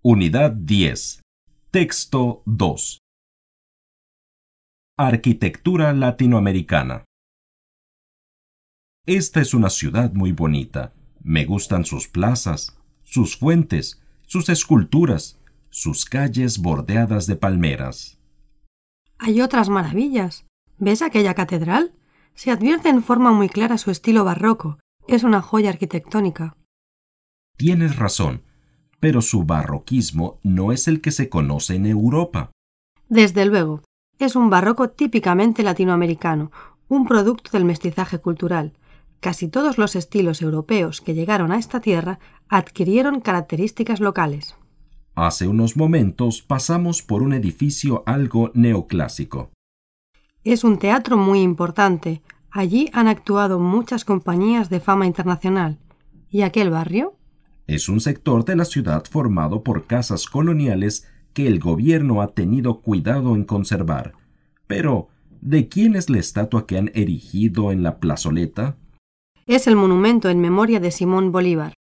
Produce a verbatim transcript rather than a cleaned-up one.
Unidad diez. Texto dos. Arquitectura latinoamericana. Esta es una ciudad muy bonita. Me gustan sus plazas, sus fuentes, sus esculturas, sus calles bordeadas de palmeras. Hay otras maravillas. ¿Ves aquella catedral? Se advierte en forma muy clara su estilo barroco. Es una joya arquitectónica. Tienes razón, pero su barroquismo no es el que se conoce en Europa. Desde luego, es un barroco típicamente latinoamericano, un producto del mestizaje cultural. Casi todos los estilos europeos que llegaron a esta tierra adquirieron características locales. Hace unos momentos pasamos por un edificio algo neoclásico. Es un teatro muy importante. Allí han actuado muchas compañías de fama internacional. ¿Y aquel barrio? Es un sector de la ciudad formado por casas coloniales que el gobierno ha tenido cuidado en conservar. Pero, ¿de quién es la estatua que han erigido en la plazoleta? Es el monumento en memoria de Simón Bolívar.